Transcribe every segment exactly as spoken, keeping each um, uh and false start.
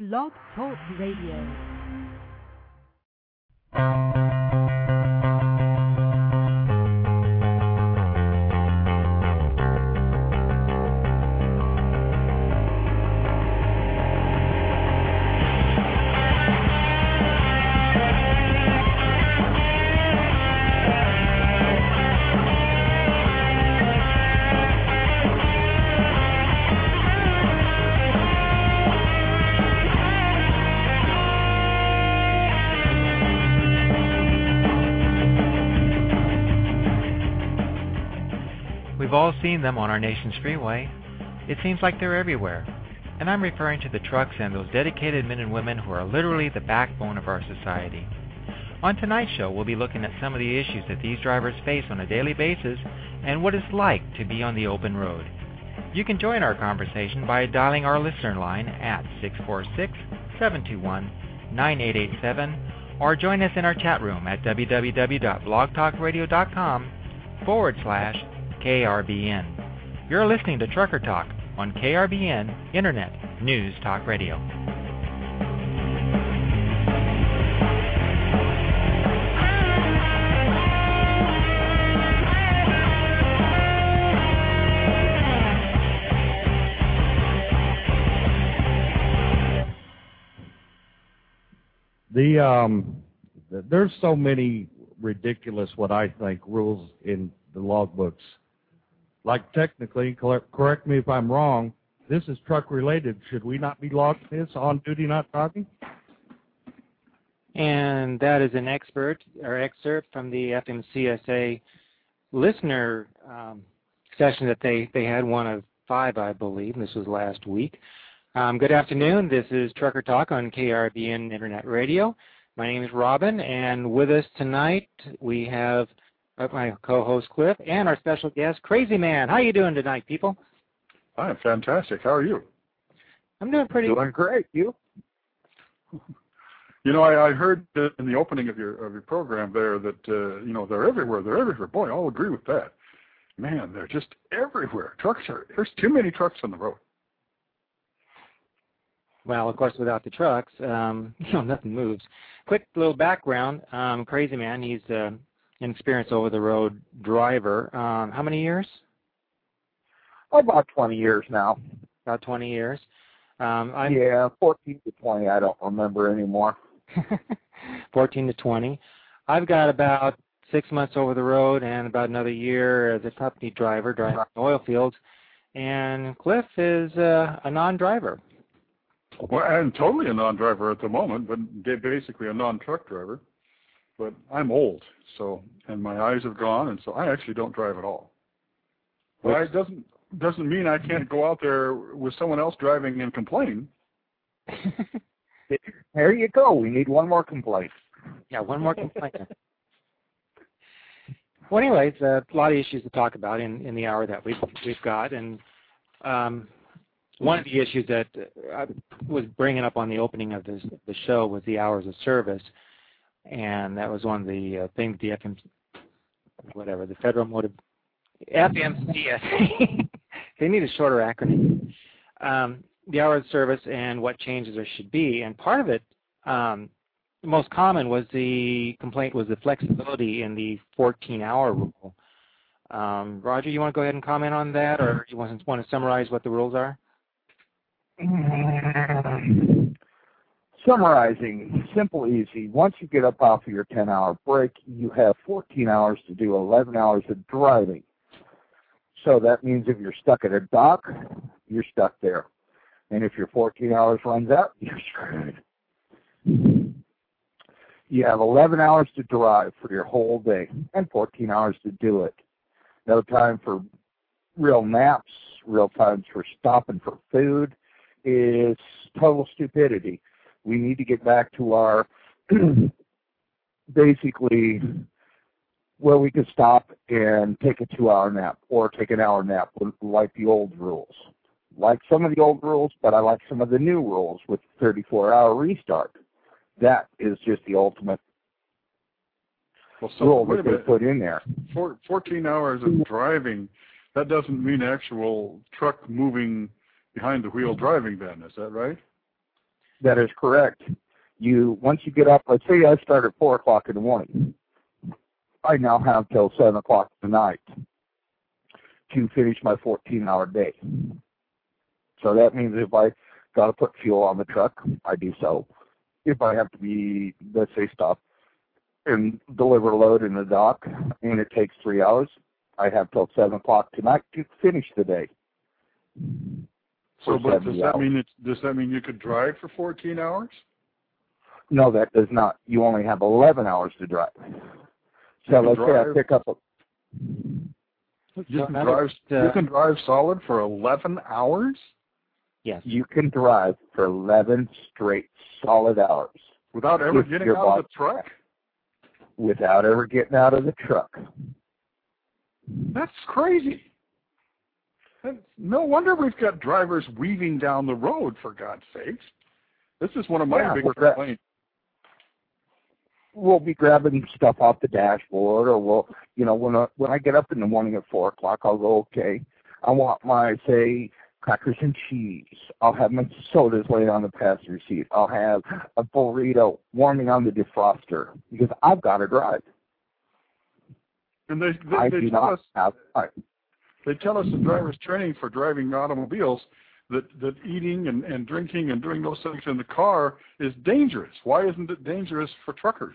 Blog Talk Radio. We've all seen them on our nation's freeway. It seems like they're everywhere. And I'm referring to the trucks and those dedicated men and women who are literally the backbone of our society. On tonight's show, we'll be looking at some of the issues that these drivers face on a daily basis and what it's like to be on the open road. You can join our conversation by dialing our listener line at six four six, seven two one, nine eight eight seven or join us in our chat room at www.blogtalkradio.com forward slash K R B N. You're listening to Trucker Talk on K R B N Internet News Talk Radio. The um, there's so many ridiculous, what I think, rules in the logbooks. Like technically, correct me if I'm wrong, this is truck related. Should we not be logging this on duty not driving? And that is an expert or excerpt from the F M C S A listener um, session that they, they had, one of five, I believe. This was last week. Um, good afternoon. This is Trucker Talk on K R B N Internet Radio. My name is Robin, and with us tonight we have my co-host Cliff and our special guest, Crazy Man. How you doing tonight, people? I'm fantastic. How are you? I'm doing pretty Doing great. You? You know, I, I heard in the opening of your of your program there that uh, you know they're everywhere. They're everywhere. Boy, I'll agree with that. Man, they're just everywhere. Trucks are. There's too many trucks on the road. Well, of course, without the trucks, um, you know, nothing moves. Quick little background: um, Crazy Man. He's uh, an experienced over-the-road driver. Um, how many years? About twenty years now. About twenty years. Um, I'm yeah, fourteen to twenty. I don't remember anymore. fourteen to twenty. I've got about six months over the road and about another year as a company driver driving oil fields. And Cliff is uh, a non-driver. Well, I'm totally a non-driver at the moment, but basically a non-truck driver. But I'm old, so and my eyes have gone, and so I actually don't drive at all. But it doesn't doesn't mean I can't go out there with someone else driving and complain. There you go. We need one more complaint. Yeah, one more complaint. Well, anyways, uh, a lot of issues to talk about in, in the hour that we've we've got, and um, one of the issues that I was bringing up on the opening of this the show was the hours of service. And that was one of the uh, things the F M, whatever, the Federal Motor, F M C S A, they need a shorter acronym, um, the hours of service and what changes there should be. And part of it, um, the most common was the complaint was the flexibility in the fourteen-hour rule. Um, Roger, you want to go ahead and comment on that, or you want to, want to summarize what the rules are? Summarizing, simple, easy. Once you get up off of your ten-hour break, you have fourteen hours to do eleven hours of driving. So that means if you're stuck at a dock, you're stuck there. And if your fourteen hours runs out, you're screwed. You have eleven hours to drive for your whole day and fourteen hours to do it. No time for real naps, real times for stopping for food. It's total stupidity. We need to get back to our, basically, where we can stop and take a two-hour nap or take an hour nap, like the old rules. Like some of the old rules, but I like some of the new rules with thirty-four hour restart. That is just the ultimate well, so rule that they put in there. For, fourteen hours of driving, that doesn't mean actual truck moving behind the wheel driving then, is that right? That is correct. You once you get up, let's say I start at four o'clock in the morning. I now have till seven o'clock tonight to finish my fourteen-hour day. So that means if I got to put fuel on the truck, I do so. If I have to be, let's say, stop and deliver a load in the dock, and it takes three hours, I have till seven o'clock tonight to finish the day. So, but does that mean it, does that mean you could drive for fourteen hours? No, that does not. You only have eleven hours to drive. So let's drive, say I pick up a... You can, drive, uh, you can drive solid for eleven hours? Yes. You can drive for eleven straight solid hours. Without ever getting out body, of the truck? Without ever getting out of the truck. That's crazy. No wonder we've got drivers weaving down the road, for God's sakes. This is one of my yeah, big complaints. We'll be grabbing stuff off the dashboard, or we'll, you know, when I, when I get up in the morning at four o'clock, I'll go, okay, I want my, say, crackers and cheese. I'll have my sodas laying on the passenger seat. I'll have a burrito warming on the defroster because I've got to drive. And they, they, I they do tell not us, have time. They tell us in driver's training for driving automobiles that, that eating and, and drinking and doing those things in the car is dangerous. Why isn't it dangerous for truckers?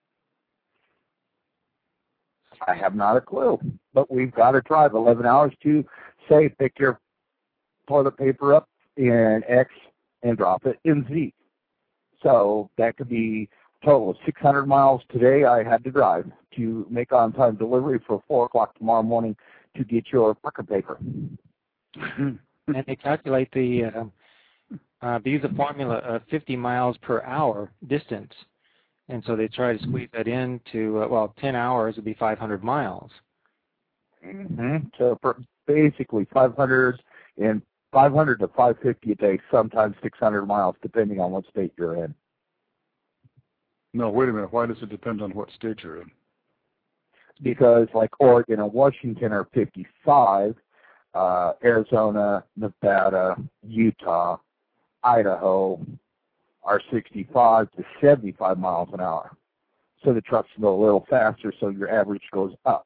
I have not a clue. But we've got to drive eleven hours to, say, pick your toilet paper up in X and drop it in Z. So that could be a total of six hundred miles today I had to drive to make on-time delivery for four o'clock tomorrow morning to get your Parker paper. And they calculate the, uh, uh, they use a formula of fifty miles per hour distance. And so they try to squeeze that into, uh, well, ten hours would be five hundred miles. Mm-hmm. So for basically five hundred and five hundred to five fifty a day, sometimes six hundred miles, depending on what state you're in. No, wait a minute. Why does it depend on what state you're in? Because like Oregon and Washington are fifty-five, uh, Arizona, Nevada, Utah, Idaho are sixty-five to seventy-five miles an hour. So the trucks go a little faster, so your average goes up.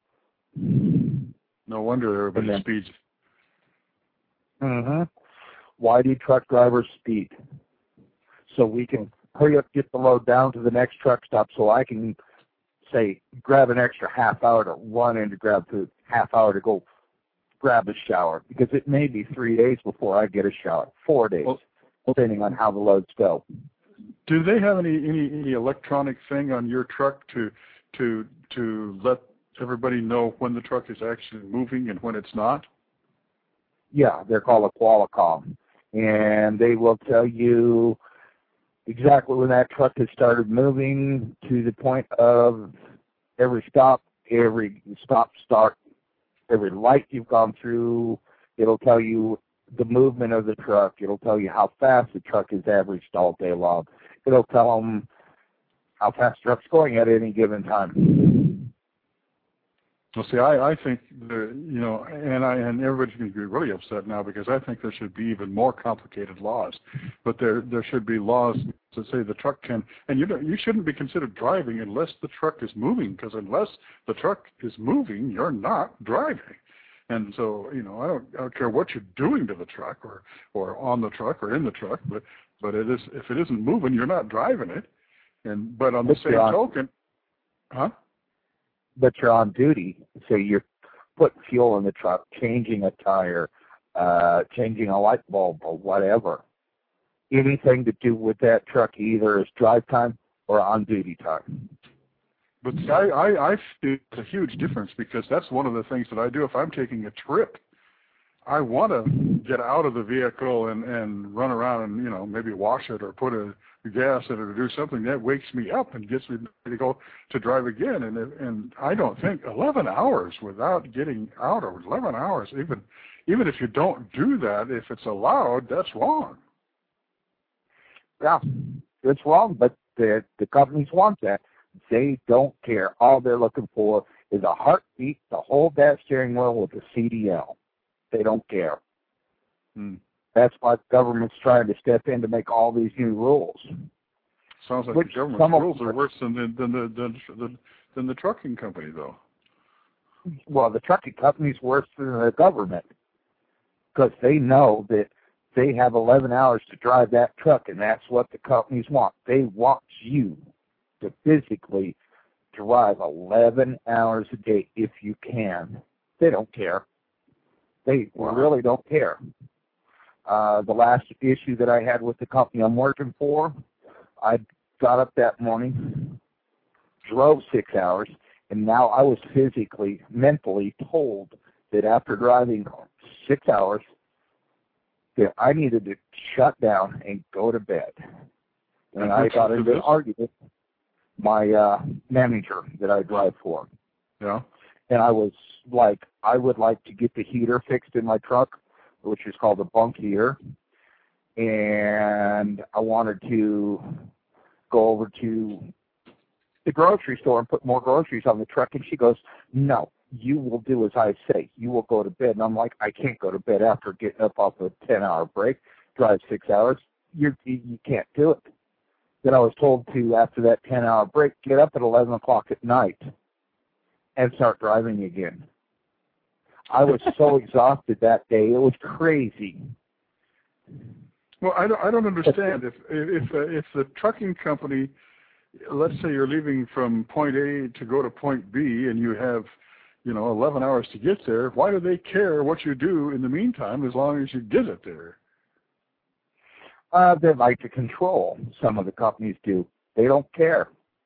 No wonder everybody then, speeds. Mm-hmm. Why do truck drivers speed? So we can hurry up, get the load down to the next truck stop so I can, say, grab an extra half hour to run in to grab food, half hour to go grab a shower, because it may be three days before I get a shower, four days, well, depending on how the loads go. Do they have any, any, any electronic thing on your truck to to to let everybody know when the truck is actually moving and when it's not? Yeah, they're called a Qualicom, and they will tell you exactly when that truck has started moving to the point of every stop, every stop, start, every light you've gone through. It'll tell you the movement of the truck. It'll tell you how fast the truck is averaged all day long. It'll tell them how fast the truck's going at any given time. Well, see, I, I think, the, you know, and I and everybody's going to be really upset now because I think there should be even more complicated laws. But there there should be laws that say the truck can, and you don't, you shouldn't be considered driving unless the truck is moving, because unless the truck is moving, you're not driving. And so, you know, I don't I don't care what you're doing to the truck or or on the truck or in the truck, but but it is if it isn't moving, you're not driving it. And but on the same token, huh? But you're on duty, so you're putting fuel in the truck, changing a tire, uh, changing a light bulb or whatever. Anything to do with that truck either is drive time or on duty time. But see, I, I, I feel it's a huge difference, because that's one of the things that I do if I'm taking a trip. I want to get out of the vehicle and, and run around and, you know, maybe wash it or put a gas in it or do something that wakes me up and gets me ready to go to drive again. And and I don't think eleven hours without getting out, or eleven hours, even even if you don't do that, if it's allowed, that's wrong. Yeah, it's wrong, but the the companies want that. They don't care. All they're looking for is a heartbeat to hold that steering wheel with a C D L. They don't care. Hmm. That's why the government's trying to step in to make all these new rules. Sounds like Which the government's some of rules them are are- worse than the, than the, than the, than the trucking company, though. Well, the trucking company's worse than the government because they know that they have eleven hours to drive that truck, and that's what the companies want. They want you to physically drive eleven hours a day if you can. They don't care. They Wow. really don't care. Uh, the last issue that I had with the company I'm working for, I got up that morning, drove six hours, and now I was physically, mentally told that after driving six hours, that I needed to shut down and go to bed. And And I who got told you into an this? argument with my uh, manager that I drive for. Yeah. And I was like, I would like to get the heater fixed in my truck, which is called a bunk heater. And I wanted to go over to the grocery store and put more groceries on the truck. And she goes, no, you will do as I say. You will go to bed. And I'm like, I can't go to bed after getting up off a ten-hour break, drive six hours. You're, you you can't do it. Then I was told to, after that ten-hour break, get up at eleven o'clock at night and start driving again. I was so exhausted that day. It was crazy. Well, I don't, I don't understand. If if uh, if the trucking company, let's say you're leaving from point A to go to point B, and you have, you know, eleven hours to get there, why do they care what you do in the meantime as long as you get it there? Uh, they like to control. Some of the companies do. They don't care.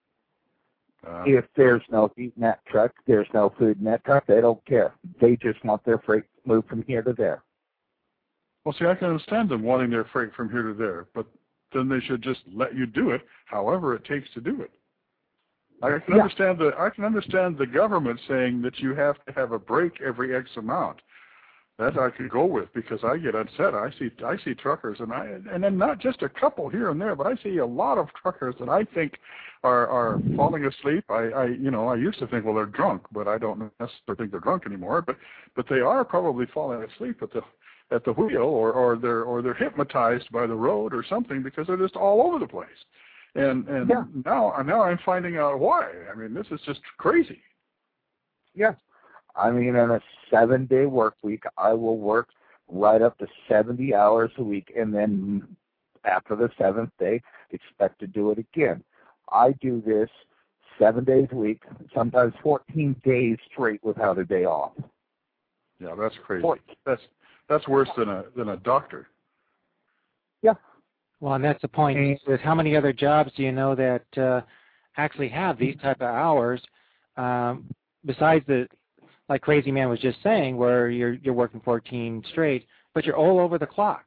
Uh, If there's no heat in that truck, there's no food in that truck, they don't care. They just want their freight moved from here to there. well, see, I can understand them wanting their freight from here to there, but then they should just let you do it, however it takes to do it. I can Yeah. understand the I can understand the government saying that you have to have a break every X amount. That I could go with because I get upset. I see I see truckers, and I and then not just a couple here and there, but I see a lot of truckers that I think are are falling asleep. I, I you know I used to think, well, they're drunk, but I don't necessarily think they're drunk anymore. But but they are probably falling asleep at the at the wheel, or or they're or they're hypnotized by the road or something because they're just all over the place. And and Yeah. now now I'm finding out why. I mean, this is just crazy. Yeah. I mean, in a seven-day work week, I will work right up to seventy hours a week, and then after the seventh day, expect to do it again. I do this seven days a week, sometimes fourteen days straight without a day off. Yeah, that's crazy. fourteen. That's that's worse than a than a doctor. Yeah. Well, and that's the point. And- Is how many other jobs do you know that uh, actually have these type of hours, um, besides the, like Crazy Man was just saying, where you're you're working fourteen straight, but you're all over the clock.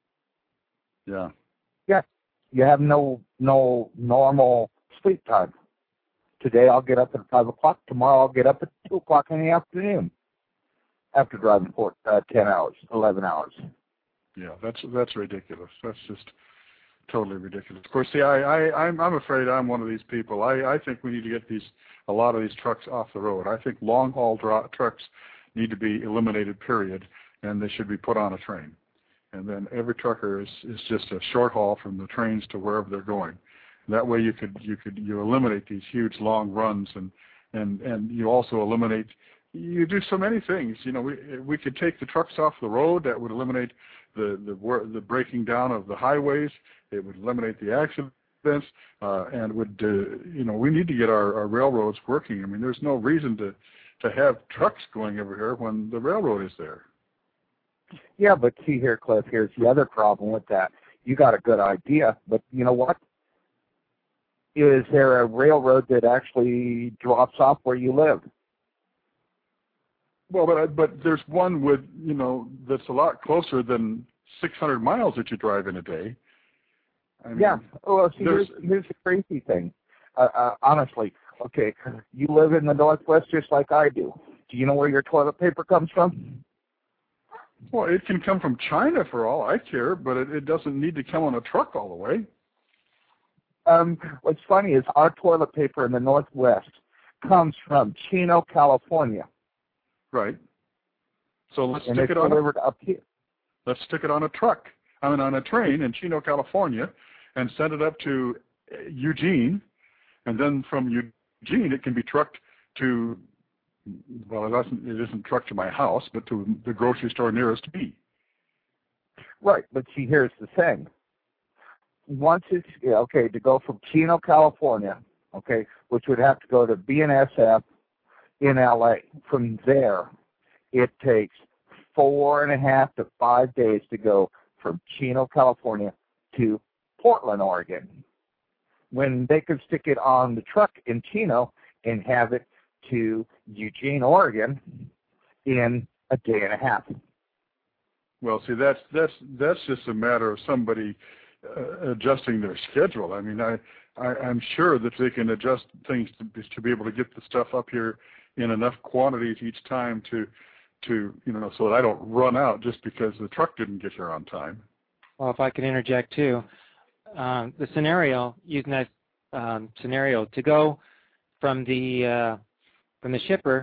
Yeah. Yeah. You have no no normal sleep time. Today I'll get up at five o'clock. Tomorrow I'll get up at two o'clock in the afternoon after driving for uh, ten hours, eleven hours. Yeah, that's that's ridiculous. That's just totally ridiculous. Of course, see, I, I I'm I'm afraid I'm one of these people. I I think we need to get these a lot of these trucks off the road. I think long haul dro- trucks need to be eliminated. Period, and they should be put on a train. And then every trucker is is just a short haul from the trains to wherever they're going. That way, you could you could you eliminate these huge long runs, and and and you also eliminate. You do so many things. You know, we we could take the trucks off the road. That would eliminate the the the breaking down of the highways. It would eliminate the accidents, uh, and would uh, you know we need to get our, our railroads working. I mean, there's no reason to to have trucks going over here when the railroad is there. Yeah, but see here, Cliff, here's the other problem with that. You got a good idea, but you know what? Is there a railroad that actually drops off where you live? Well, but I, but there's one with you know that's a lot closer than six hundred miles that you drive in a day. I mean, Yeah. Well, see, here's, here's the crazy thing. Uh, uh, honestly, okay, you live in the Northwest just like I do. Do you know where your toilet paper comes from? Well, it can come from China for all I care, but it, it doesn't need to come on a truck all the way. Um, what's funny is our toilet paper in the Northwest comes from Chino, California. Right. So let's And stick it's it on. delivered up here. let's stick it on a truck, I mean on a train in Chino, California, and send it up to Eugene, and then from Eugene it can be trucked to, well, it isn't, it isn't trucked to my house, but to the grocery store nearest me. Right, but see, here's the thing. Once it's, yeah, okay, to go from Chino, California, okay, which would have to go to B N S F in L A. From there, it takes four and a half to five days to go from Chino, California to Portland, Oregon, when they could stick it on the truck in Chino and have it to Eugene, Oregon in a day and a half. Well, see, that's that's that's just a matter of somebody uh, adjusting their schedule. I mean, I, I I'm sure that they can adjust things to, to be able to get the stuff up here in enough quantities each time to to you know so that I don't run out just because the truck didn't get here on time. Well, if I could interject too, um, the scenario using that um, scenario to go from the uh, from the shipper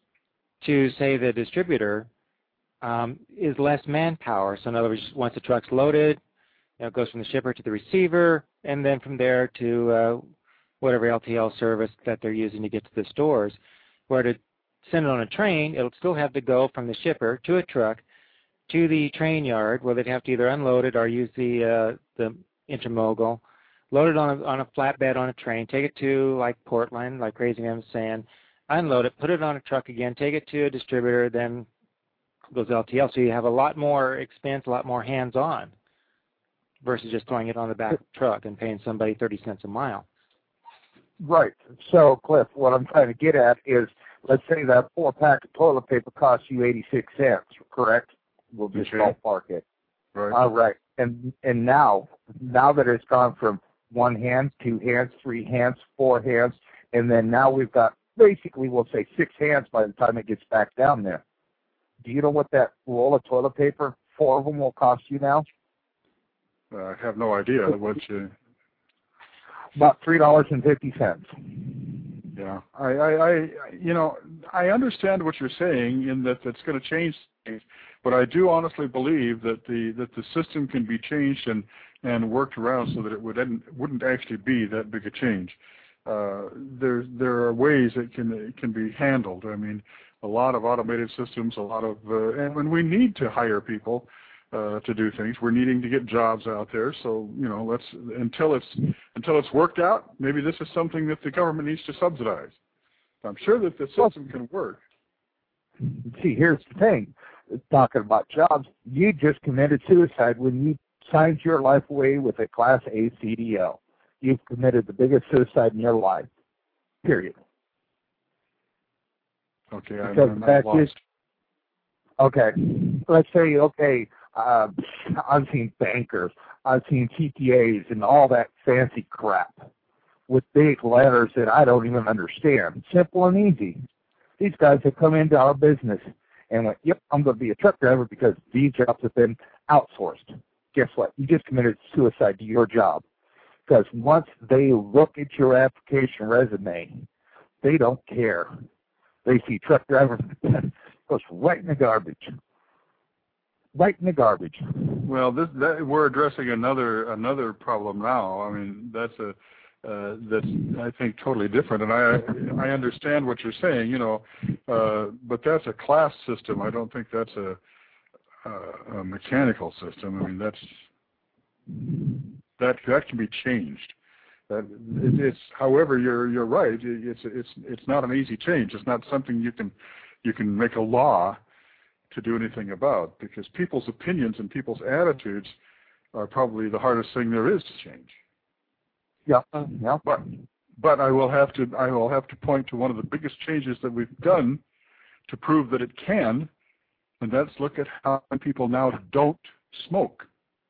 to say the distributor. Um, is less manpower. So in other words, once the truck's loaded, you know, it goes from the shipper to the receiver, and then from there to uh, whatever L T L service that they're using to get to the stores. Where to send it on a train, it'll still have to go from the shipper to a truck to the train yard, where they'd have to either unload it or use the uh, the intermogul, load it on a, on a flatbed on a train, take it to like Portland, like Crazy Man was saying, unload it, put it on a truck again, take it to a distributor, then goes L T L, so you have a lot more expense, a lot more hands-on versus just throwing it on the back of the truck and paying somebody thirty cents a mile. Right. So, Cliff, what I'm trying to get at is, let's say that four-pack of toilet paper costs you eighty-six cents, correct? We'll just Okay. ballpark it. Right. All right. And and now, now that it's gone from one hand, two hands, three hands, four hands, and then now we've got basically, we'll say six hands by the time it gets back down there. Do you know what that roll of toilet paper, four of them, will cost you now? Uh, I have no idea what you. About three dollars and fifty cents. Yeah, I, I, I, you know, I understand what you're saying in that it's going to change things, but I do honestly believe that the that the system can be changed and and worked around so that it would wouldn't actually be that big a change. Uh, there there are ways it can it can be handled. I mean. A lot of automated systems, a lot of, uh, and when we need to hire people uh, to do things, we're needing to get jobs out there. So, you know, let's until it's until it's worked out. Maybe this is something that the government needs to subsidize. I'm sure that the system can work. See, here's the thing. Talking about jobs, you just committed suicide when you signed your life away with a Class A C D L. You've committed the biggest suicide in your life. Period. Okay, I'm, Because I'm the not fact lost. is, okay, let's say, okay, uh, I've seen bankers, I've seen C P As and all that fancy crap with big letters that I don't even understand. Simple and easy. These guys have come into our business and went, yep, I'm going to be a truck driver because these jobs have been outsourced. Guess what? You just committed suicide to your job. Because once they look at your application resume, they don't care. They see truck driver, goes right in the garbage. Right in the garbage. Well, this that, we're addressing another another problem now. I mean, that's a uh, that's I think totally different, and I I understand what you're saying, you know, uh, but that's a class system. I don't think that's a, a, a mechanical system. I mean, that's that that can be changed. That it, it's, however, you're you're right. It's it's it's not an easy change. It's not something you can you can make a law to do anything about, because people's opinions and people's attitudes are probably the hardest thing there is to change. Yeah, yeah. But but I will have to I will have to point to one of the biggest changes that we've done to prove that it can, and that's look at how many people now don't smoke.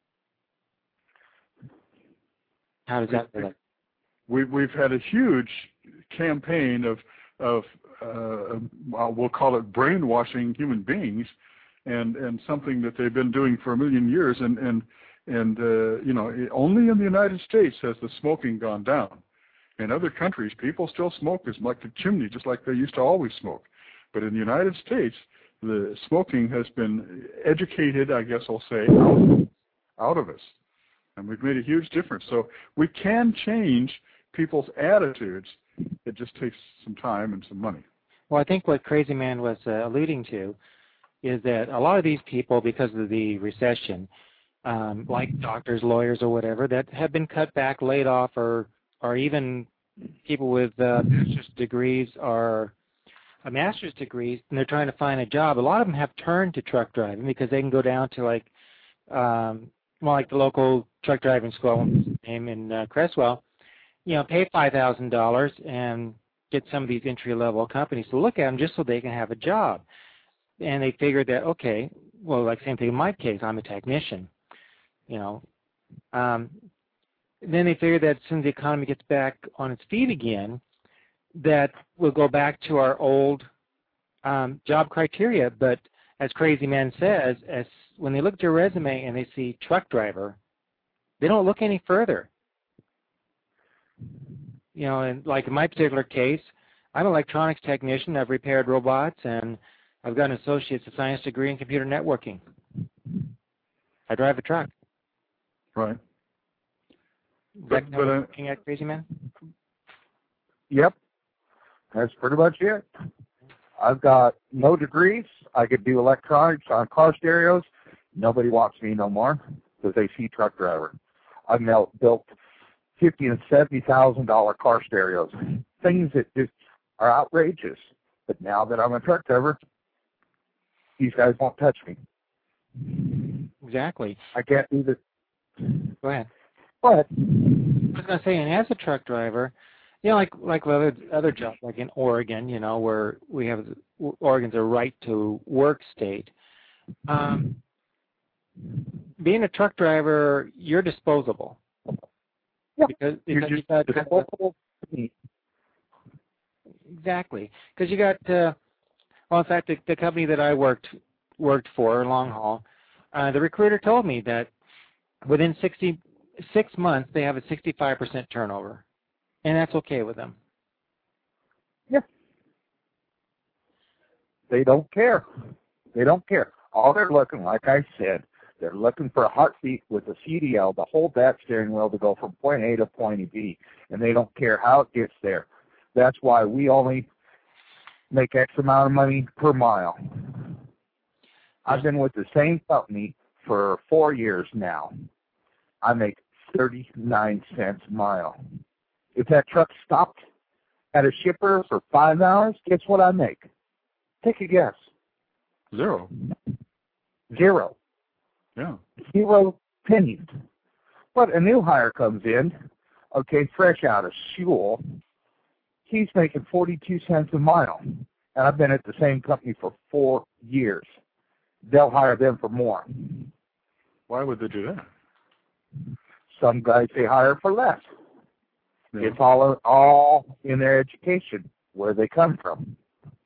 How does that work? We, we've had a huge campaign of, of uh, well, we'll call it brainwashing human beings, and, and something that they've been doing for a million years. And, and, and uh, you know, only in the United States has the smoking gone down. In other countries, people still smoke as like a chimney, just like they used to always smoke. But in the United States, the smoking has been educated, I guess I'll say, out, out of us. And we've made a huge difference. So we can change people's attitudes. It just takes some time and some money. Well, I think what Crazy Man was uh, alluding to is that a lot of these people, because of the recession, um, like doctors, lawyers, or whatever, that have been cut back, laid off, or or even people with uh, bachelor's degrees or a master's degrees, and they're trying to find a job. A lot of them have turned to truck driving because they can go down to like, um, well, like the local truck driving school name in uh, Cresswell, you know, pay five thousand dollars and get some of these entry-level companies to look at them just so they can have a job. And they figured that, okay, well, like same thing in my case, I'm a technician, you know. Um, then they figured that as soon as the economy gets back on its feet again, that we'll go back to our old um, job criteria. But as Crazy Man says, as when they look at your resume and they see truck driver, they don't look any further. You know, and like in my particular case, I'm an electronics technician. I've repaired robots, and I've got an associate's of science degree in computer networking. I drive a truck. Right. Is But, that but, uh, looking at Crazy Man? Yep. That's pretty much it. I've got no degrees. I could do electronics on car stereos. Nobody wants me no more because they see truck driver. I've now built fifty and seventy thousand dollar car stereos, things that just are outrageous. But now that I'm a truck driver, these guys won't touch me. Exactly. I can't do this. Go ahead. Go ahead. I was going to say, and as a truck driver, you know, like like other other jobs, like in Oregon, you know, where we have Oregon's a right to work state. Um, being a truck driver, you're disposable. Yeah. Because, You're because just you got disposable. exactly because you got uh, well, in fact, the, the company that I worked worked for, long haul, uh, the recruiter told me that within sixty-six months they have a sixty-five percent turnover, and that's okay with them. Yeah. They don't care. They don't care. All they're looking, like I said, they're looking for a heartbeat with a C D L to hold that steering wheel to go from point A to point B, and they don't care how it gets there. That's why we only make X amount of money per mile. I've been with the same company for four years now. I make thirty-nine cents a mile. If that truck stopped at a shipper for five hours, guess what I make? Take a guess. Zero. Zero. Yeah. Zero pennies. But a new hire comes in, okay, fresh out of school. He's making forty-two cents a mile. And I've been at the same company for four years. They'll hire them for more. Why would they do that? Some guys they hire for less. Yeah. It's all all in their education, where they come from.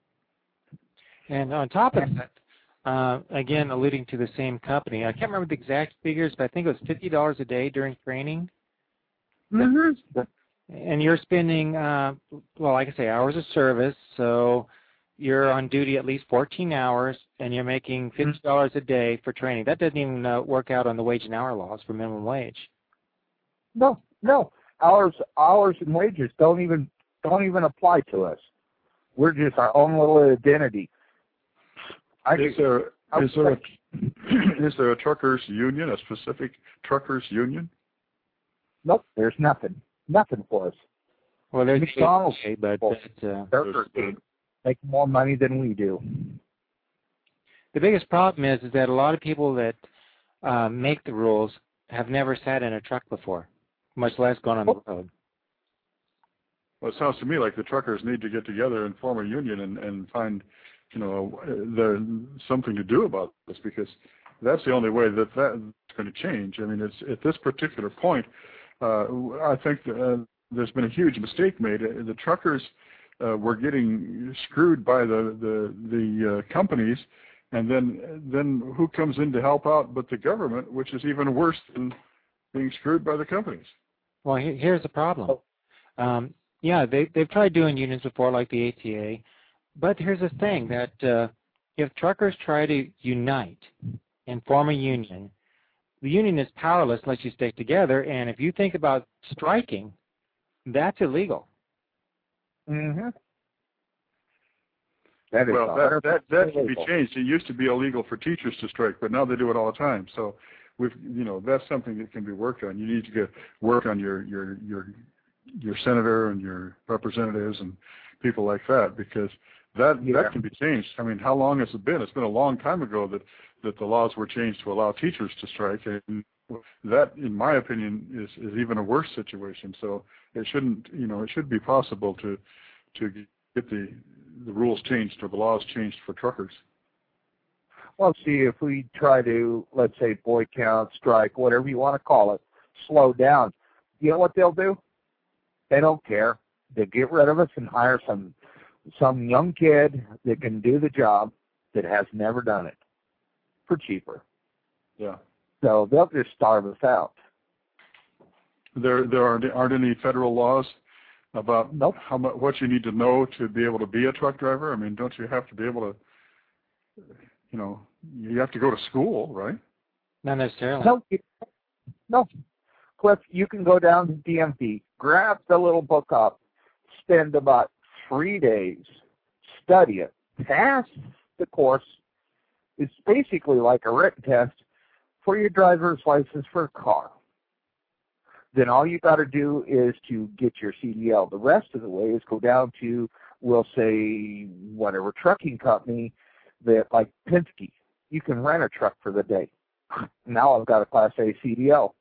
And on top of that, uh, again, alluding to the same company, I can't remember the exact figures, but I think it was fifty dollars a day during training. Mm-hmm. And you're spending, uh, well, like I say, hours of service, so you're on duty at least fourteen hours, and you're making fifty dollars a day for training. That doesn't even uh, work out on the wage and hour laws for minimum wage. No, no. Hours, hours and wages don't even don't even apply to us. We're just our own little identity. I Is there is there a, is there a truckers union, a specific truckers union? Nope, there's nothing, nothing for us. Well, there's McDonald's, okay, but well, but, uh, Burger King make more money than we do. the biggest problem is is that a lot of people that uh, make the rules have never sat in a truck before, much less gone on the road. Well, it sounds to me like the truckers need to get together and form a union and, and find, you know, the, something to do about this, because that's the only way that that's going to change. I mean, it's at this particular point, uh, I think uh, there's been a huge mistake made. Uh, the truckers uh, were getting screwed by the the, the uh, companies, and then then who comes in to help out but the government, which is even worse than being screwed by the companies. Well, he, here's the problem. Um, yeah, they, they've tried doing unions before, like the A T A, but here's the thing, that uh, if truckers try to unite and form a union, the union is powerless unless you stick together. And if you think about striking, that's illegal. Mm-hmm. That is well, that that that can be changed. It used to be illegal for teachers to strike, but now they do it all the time. So, we've you know that's something that can be worked on. You need to get work on your your your your senator and your representatives and people like that, because that yeah. that can be changed. I mean, how long has it been? It's been a long time ago that that the laws were changed to allow teachers to strike, and that, in my opinion, is is even a worse situation. So it shouldn't you know it should be possible to to get the the rules changed or the laws changed for truckers. Well, see, if we try to, let's say, boycott, strike, whatever you want to call it, slow down, you know what they'll do? They don't care. They get rid of us and hire some some young kid that can do the job that has never done it for cheaper. Yeah. So they'll just starve us out. There, there aren't, aren't any federal laws about nope. how much, what you need to know to be able to be a truck driver? I mean, don't you have to be able to, you know, you have to go to school, right? Not necessarily. No, no. Cliff, you can go down to D M V, grab the little book up, spend about three days, study it, pass the course. It's basically like a written test for your driver's license for a car. Then all you got to do is to get your C D L. The rest of the way is go down to, we'll say, whatever trucking company that, like Penske. You can rent a truck for the day. Now I've got a Class A C D L.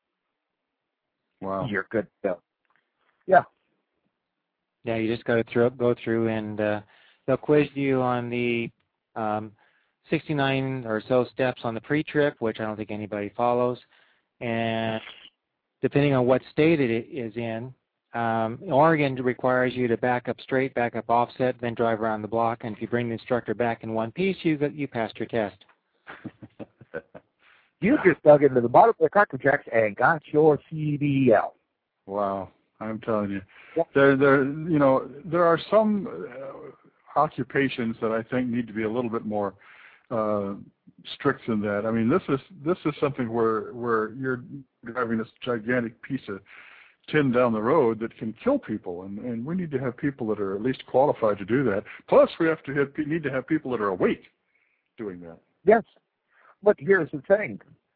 Wow. You're good to go. Yeah. Yeah, you just got to through, go through and uh, they'll quiz you on the um, sixty-nine or so steps on the pre-trip, which I don't think anybody follows. And depending on what state it is in, um, Oregon requires you to back up straight, back up offset, then drive around the block. And if you bring the instructor back in one piece, you you passed your test. You just dug into the bottom of the cracker jacks and got your C D L. Wow, I'm telling you, yep. there, there, you know, there are some uh, occupations that I think need to be a little bit more uh, strict than that. I mean, this is this is something where where you're driving this gigantic piece of tin down the road that can kill people, and, and we need to have people that are at least qualified to do that. Plus, we have to have, need to have people that are awake doing that. Yes, but here's the thing: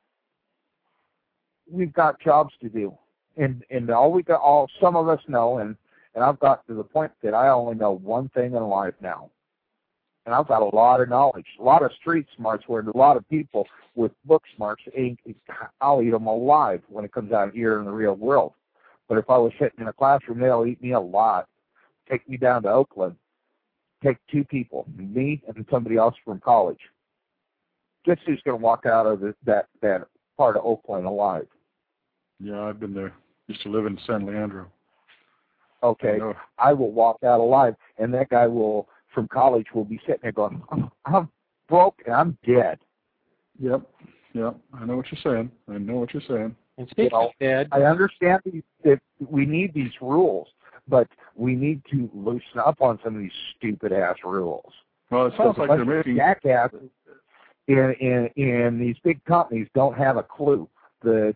we've got jobs to do, and and all we got, all some of us know, and and I've got to the point that I only know one thing in life now, and I've got a lot of knowledge, a lot of street smarts, where a lot of people with book smarts, I'll eat them alive when it comes out here in the real world. But if I was sitting in a classroom, they'll eat me alive. Take me down to Oakland. Take two people, me and somebody else from college. Guess who's going to walk out of this, that that part of Oakland alive? Yeah, I've been there. Used to live in San Leandro. Okay, I, I will walk out alive, and that guy will, from college, will be sitting there going, I'm, I'm broke and I'm dead. Yep, yep. I know what you're saying. I know what you're saying. And speaking you know, of dead, I understand that we need these rules, but we need to loosen up on some of these stupid-ass rules. Well, it sounds like they're making... jackasses in, in, in these big companies don't have a clue. The,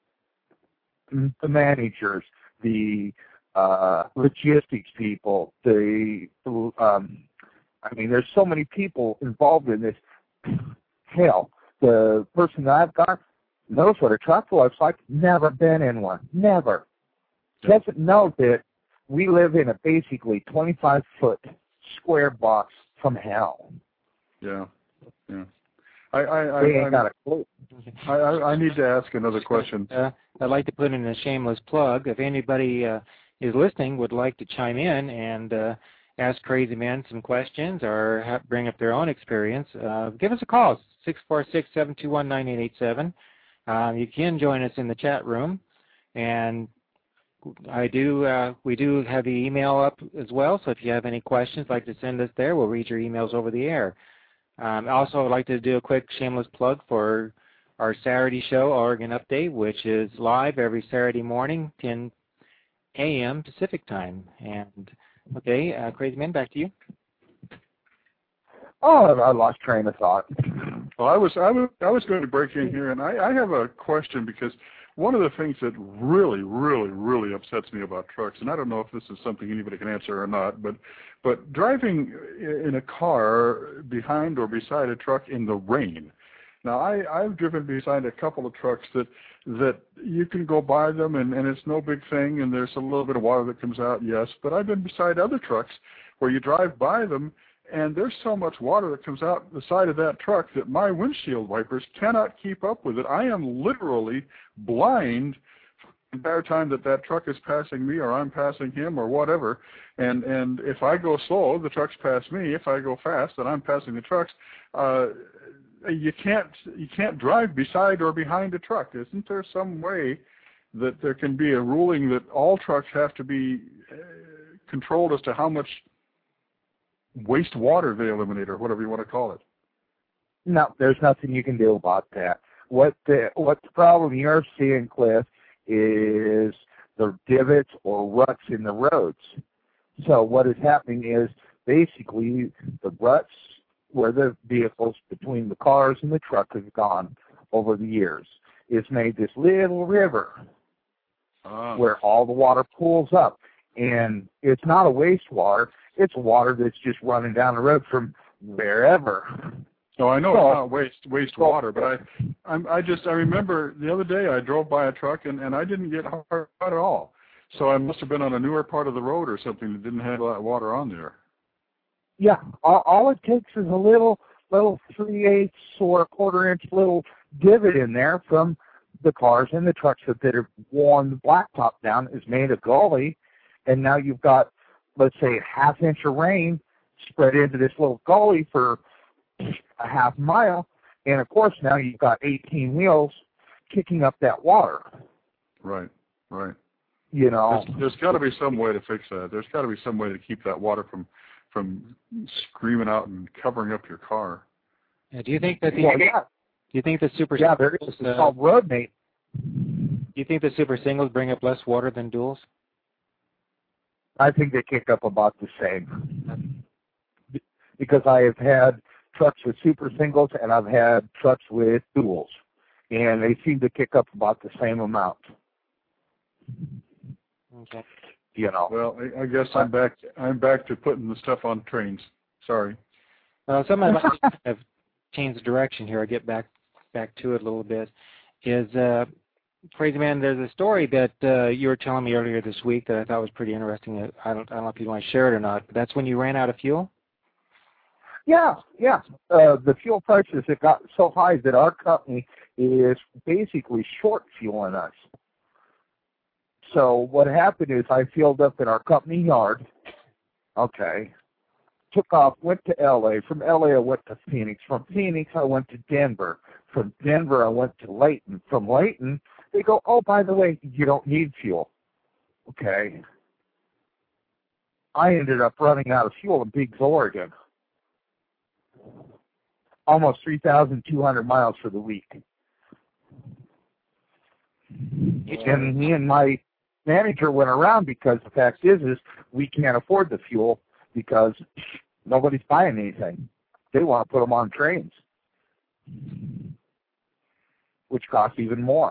the managers, the uh, logistics people, the, um, I mean, there's so many people involved in this. Hell, the person that I've got knows what a truck looks like, never been in one, never. Doesn't know that we live in a basically twenty-five foot square box from hell. Yeah, yeah. I, I, we I, ain't got a clue. I, I, I need to ask another question. Uh, I'd like to put in a shameless plug. If anybody uh, is listening, would like to chime in and uh, ask Crazy Man some questions or have, bring up their own experience, uh, give us a call, six four six, seven two one, nine eight eight seven. Um, you can join us in the chat room, and I do. Uh, we do have the email up as well. So if you have any questions, like to send us there, we'll read your emails over the air. Um, also, I'd like to do a quick shameless plug for our Saturday show, Oregon Update, which is live every Saturday morning, ten a m Pacific time. And okay, uh, Crazy Man, back to you. Oh, I lost train of thought. Well, I was I was I was going to break in here, and I, I have a question because one of the things that really, really, really upsets me about trucks, and I don't know if this is something anybody can answer or not, but but driving in a car behind or beside a truck in the rain. Now, I, I've driven beside a couple of trucks that that you can go by them, and, and it's no big thing, and there's a little bit of water that comes out, yes. But I've been beside other trucks where you drive by them, and there's so much water that comes out the side of that truck that my windshield wipers cannot keep up with it. I am literally blind the entire time that that truck is passing me or I'm passing him or whatever. And and if I go slow, the trucks pass me. If I go fast and I'm passing the trucks, uh, you can't you can't drive beside or behind a truck. Isn't there some way that there can be a ruling that all trucks have to be uh, controlled as to how much wastewater they eliminate, or whatever you want to call it? No, there's nothing you can do about that. What the what the problem you're seeing, Cliff, is the divots or ruts in the roads. So what is happening is basically the ruts where the vehicles between the cars and the truck have gone over the years. It's made this little river Ah. where all the water pools up. And it's not a wastewater. It's water that's just running down the road from wherever. No, I know So- it's not waste waste water, but I, I'm, I just I remember the other day I drove by a truck and, and I didn't get hurt at all. So I must have been on a newer part of the road or something that didn't have that water on there. Yeah, all, all it takes is a little, little three-eighths or a quarter-inch little divot in there from the cars and the trucks that, that have worn the blacktop down, is made a gully, and now you've got, let's say, a half inch of rain spread into this little gully for a half mile, and of course now you've got eighteen wheels kicking up that water. Right, right. You know, There's, there's got to be some way to fix that. There's got to be some way to keep that water from from screaming out and covering up your car. Yeah, do you think that the well, yeah, do you think the super yeah, there is. singles, It's uh, called road mate. do you think the super singles bring up less water than duals? I think they kick up about the same. Because I have had trucks with super singles and I've had trucks with duals, and they seem to kick up about the same amount. Okay. You know. Well, I, I guess I'm back. I'm back to putting the stuff on trains. Sorry. Well, something I might have changed the direction here. I get back back to it a little bit. Is uh, Crazy Man? There's a story that uh, you were telling me earlier this week that I thought was pretty interesting. I don't I don't know if you want to share it or not. But that's when you ran out of fuel. Yeah, yeah. Uh, the fuel prices have got so high that our company is basically short fueling us. So what happened is I filled up in our company yard. Okay. Took off, went to L A. From L A I went to Phoenix. From Phoenix I went to Denver. From Denver I went to Layton. From Layton they go, oh, by the way, you don't need fuel. Okay. I ended up running out of fuel in Biggs, Oregon. Almost three thousand two hundred miles for the week. And me and my manager went around because the fact is, is we can't afford the fuel because nobody's buying anything. They want to put them on trains, which costs even more.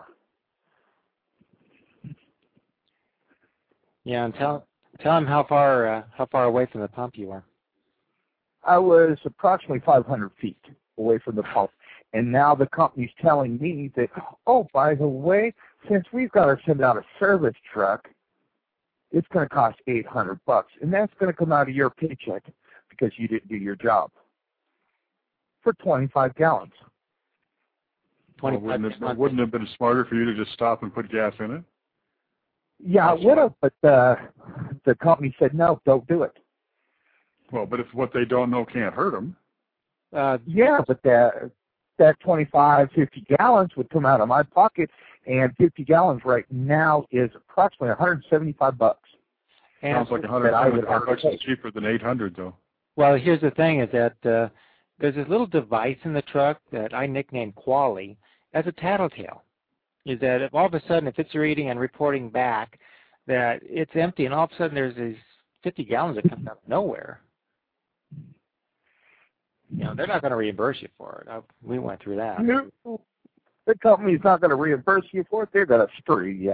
Yeah, and tell tell him how far uh, how far away from the pump you are. I was approximately five hundred feet away from the pump, and now the company's telling me that, oh, by the way, since we've got to send out a service truck, it's going to cost eight hundred bucks, and that's going to come out of your paycheck because you didn't do your job for twenty-five gallons. Well, wouldn't, it, wouldn't it have been smarter for you to just stop and put gas in it? Yeah, it would have, but uh, the company said, no, don't do it. Well, but if what they don't know can't hurt them. Uh, Yeah, but that, that twenty-five, fifty gallons would come out of my pocket, and fifty gallons right now is approximately one hundred seventy-five bucks. and, Sounds like that I would one hundred have to bucks is pay. cheaper than eight hundred, though. well, here's the thing: is that uh, there's this little device in the truck that I nicknamed Quali as a tattletale. Is that if all of a sudden, if it's reading and reporting back that it's empty, and all of a sudden there's these fifty gallons that come out of nowhere. you know, they're not going to reimburse you for it. I, we went through that. No, the company's not going to reimburse you for it. They're going to screw you.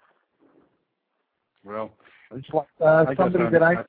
Well, it's like uh, I somebody I'm, that I.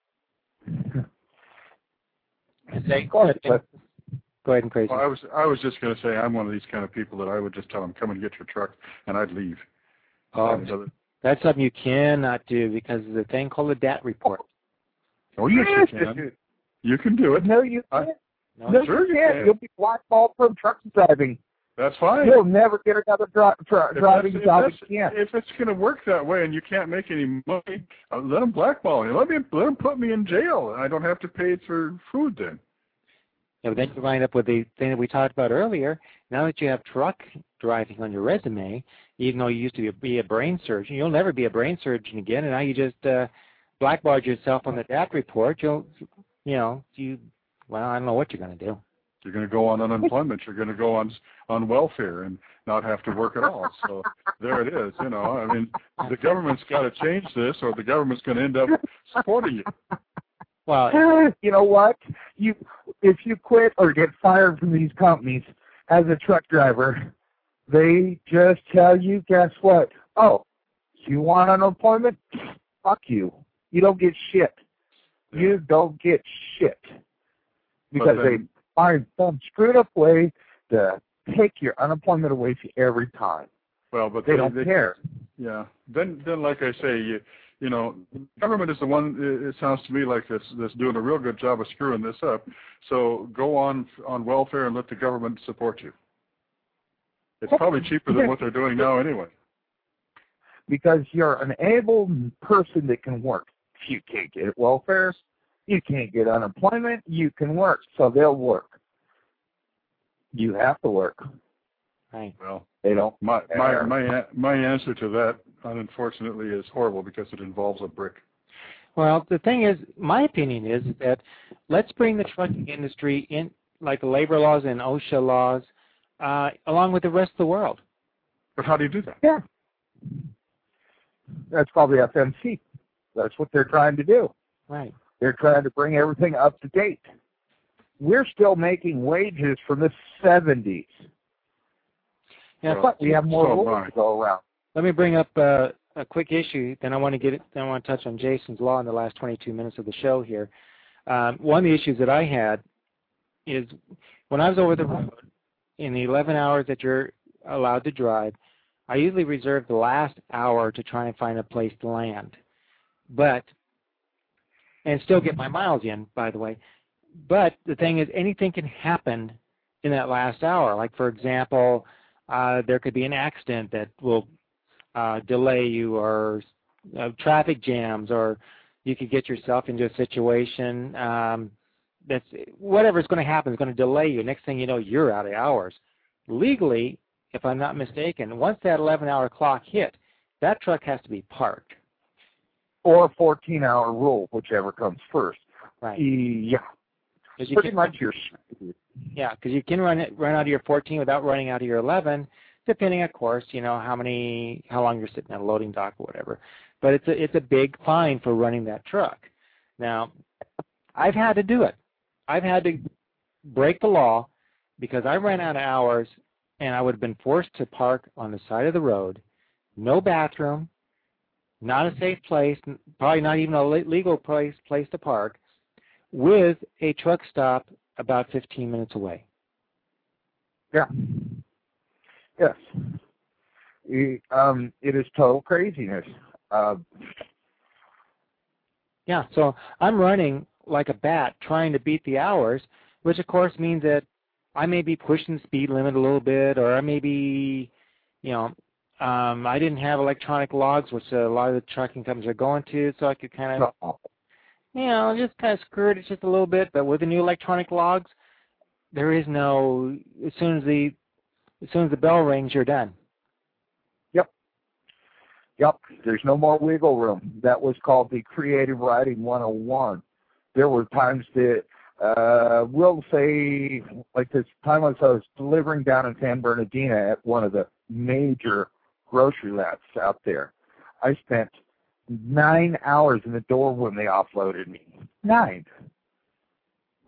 I say, Go ahead, Cliff. Go ahead and crazy. Well, I was I was just going to say I'm one of these kind of people that I would just tell them, come and get your truck, and I'd leave. Oh, um, so that, that's something you cannot do because of the thing called the D A T report. oh yes, you can. You can do it. No, you I, can't. No, No, sure you you can't. can. You'll be blackballed from truck driving. That's fine. You'll never get another dri- tr- If driving that's- job if that's- again. If it's going to work that way and you can't make any money, uh, let them blackball me. Let me let them put me in jail, and I don't have to pay for food then. Yeah, but then you wind up with the thing that we talked about earlier. Now that you have truck driving on your resume, even though you used to be a, be a brain surgeon, you'll never be a brain surgeon again, and now you just uh, blackballed yourself on the D A T report. You'll, you know, you, well, I don't know what you're going to do. You're going to go on unemployment. You're going to go on on welfare and not have to work at all. So there it is. You know, I mean, the government's got to change this, or the government's going to end up supporting you. Well, you know what? You if you quit or get fired from these companies as a truck driver, they just tell you, guess what? Oh, you want unemployment? Fuck you. You don't get shit. Yeah. You don't get shit. Because then, they find some screwed up way to take your unemployment away from you every time. Well, but They, they don't they, care. Yeah. Then, then, like I say, you, you know, government is the one. It sounds to me like that's that's doing a real good job of screwing this up. So go on on welfare and let the government support you. It's probably cheaper than what they're doing now, anyway. Because you're an able person that can work. If you can't get welfare, you can't get unemployment, you can work. So they'll work. You have to work. right. Well, They don't. my my care. my my answer to that, unfortunately, is horrible because it involves a brick. Well, the thing is, my opinion is that let's bring the trucking industry in, like the labor laws and OSHA laws, uh, along with the rest of the world. But how do you do that? Yeah. That's probably F M C. That's what they're trying to do. Right. They're trying to bring everything up to date. We're still making wages from the seventies. Yeah, Well, But we have more so am rules I. to go around. let me bring up uh, a quick issue. Then I want to get it. Then I want to touch on Jason's law in the last twenty-two minutes of the show here. Um, one of the issues that I had is when I was over the road in the eleven hours that you're allowed to drive, I usually reserve the last hour to try and find a place to land, but and still get my miles in, by the way. But the thing is, anything can happen in that last hour. Like, for example, uh, there could be an accident that will uh, delay you, or uh, traffic jams, or you could get yourself into a situation um, that's whatever's going to happen is going to delay you. Next thing you know, you're out of hours. Legally, if I'm not mistaken, once that eleven-hour clock hit, that truck has to be parked. Or a fourteen-hour rule, whichever comes first. Right. Yeah. 'Cause you Pretty can- much your. Yeah, because you can run it, run out of your fourteen without running out of your eleven, depending, of course, you know how many, how long you're sitting at a loading dock or whatever. But it's a it's a big fine for running that truck. Now, I've had to do it. I've had to break the law because I ran out of hours, and I would have been forced to park on the side of the road, no bathroom, not a safe place, probably not even a legal place place to park, with a truck stop about fifteen minutes away. Yeah. Yes. It, um, it is total craziness. Uh, Yeah, so I'm running like a bat trying to beat the hours, which of course means that I may be pushing the speed limit a little bit, or I may be, you know, um, I didn't have electronic logs, which a lot of the trucking companies are going to, so I could kind of, you know, just kind of skirt it just a little bit. But with the new electronic logs, there is no, as soon as the, as soon as the bell rings, you're done. Yep. Yep. There's no more wiggle room. That was called the Creative Writing one oh one. There were times that, uh, we'll say, like this time I was delivering down in San Bernardino at one of the major grocery labs out there. I spent nine hours in the door when they offloaded me. Nine.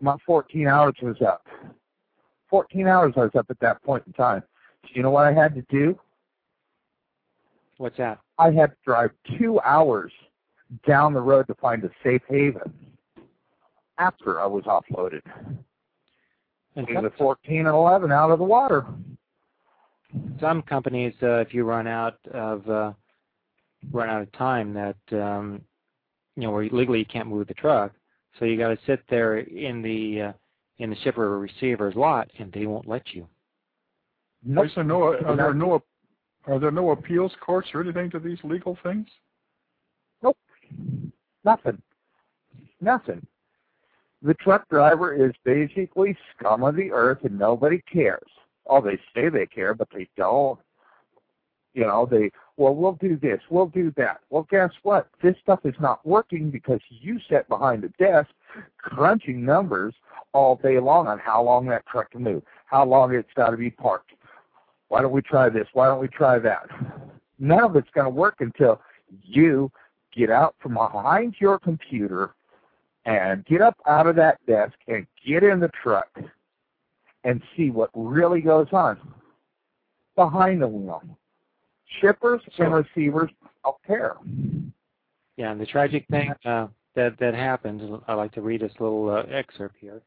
my fourteen hours was up. fourteen hours I was up at that point in time. Do you know what I had to do? What's that? I had to drive two hours down the road to find a safe haven after I was offloaded. And the fourteen and eleven out of the water. Some companies, uh, if you run out of uh, run out of time, that um, you know, where legally you can't move the truck, so you got to sit there in the uh, in the shipper or receiver's lot, and they won't let you. Nope. Is there no, are there no are there no appeals courts or anything to these legal things? Nope. Nothing. Nothing. The truck driver is basically scum of the earth, and nobody cares. Oh, they say they care, but they don't. You know, they, well, we'll do this, we'll do that. Well, guess what? This stuff is not working because you sat behind a desk crunching numbers all day long on how long that truck can move, how long it's got to be parked. Why don't we try this? Why don't we try that? None of it's going to work until you get out from behind your computer and get up out of that desk and get in the truck and see what really goes on behind the wheel. Shippers and receivers don't care. Yeah, and the tragic thing uh, that that happened, I'd like to read this little uh, excerpt here.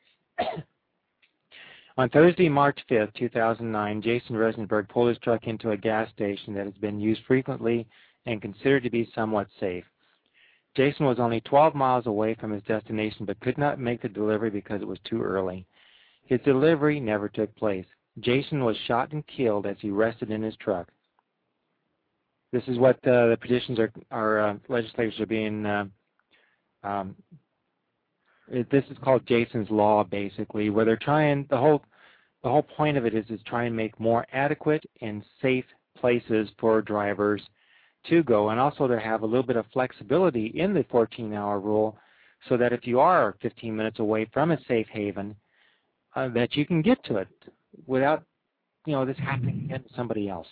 On Thursday, March fifth, two thousand nine, Jason Rosenberg pulled his truck into a gas station that has been used frequently and considered to be somewhat safe. Jason was only twelve miles away from his destination but could not make the delivery because it was too early. His delivery never took place. Jason was shot and killed as he rested in his truck. This is what uh, the petitions are, our uh, legislators are being, uh, um, it, this is called Jason's Law, basically, where they're trying, the whole, the whole point of it is, is try and make more adequate and safe places for drivers to go, and also to have a little bit of flexibility in the fourteen hour rule so that if you are fifteen minutes away from a safe haven, uh, that you can get to it without, you know, this happening again to somebody else.